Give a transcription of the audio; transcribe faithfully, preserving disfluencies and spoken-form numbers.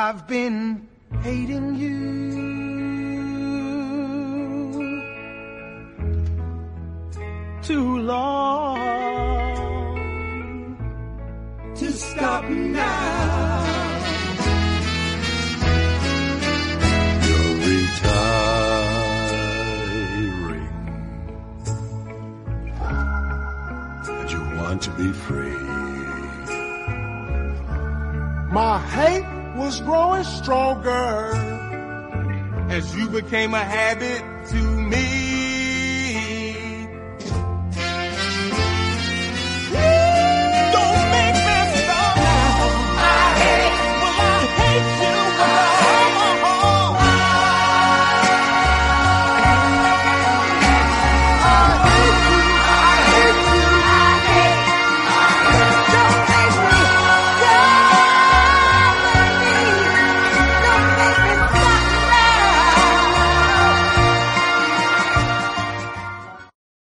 I've been hating you too long to stop now. You're retiring and you want to be free. My hate was growing stronger as you became a habit to me.